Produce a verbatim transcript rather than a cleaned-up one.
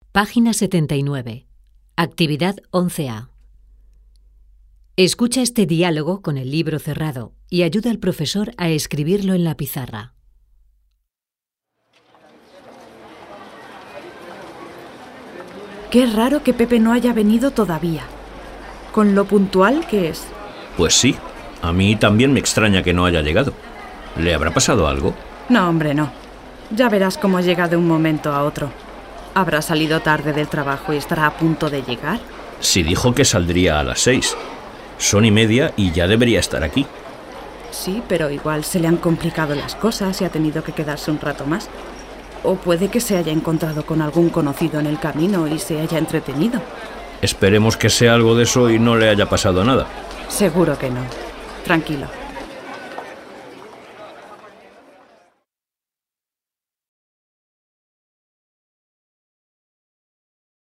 Página setenta y nueve. Actividad once A. Escucha este diálogo con el libro cerrado y ayuda al profesor a escribirlo en la pizarra. Qué raro que Pepe no haya venido todavía, con lo puntual que es. Pues sí, a mí también me extraña que no haya llegado. ¿Le habrá pasado algo? No, hombre, no. Ya verás cómo llega de un momento a otro. ¿Habrá salido tarde del trabajo y estará a punto de llegar? Si dijo que saldría a las seis. Son y media y ya debería estar aquí. Sí, pero igual se le han complicado las cosas y ha tenido que quedarse un rato más. O puede que se haya encontrado con algún conocido en el camino y se haya entretenido. Esperemos que sea algo de eso y no le haya pasado nada. Seguro que no. Tranquilo.